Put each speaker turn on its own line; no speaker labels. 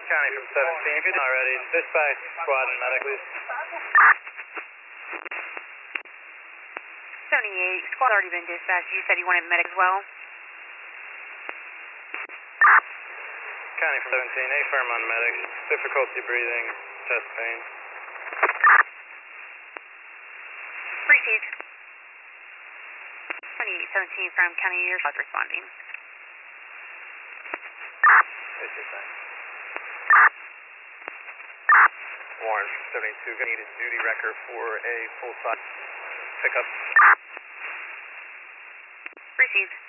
County from 17. If you're not ready, dispatch squad and medic, please.
78, squad already been dispatched. You said you wanted medic as well?
County from 17, A firm on medic. Difficulty breathing, chest pain.
Received. 2817 from County, your squad responding.
Warren from 72, gonna need a duty record for a full size pickup.
Received.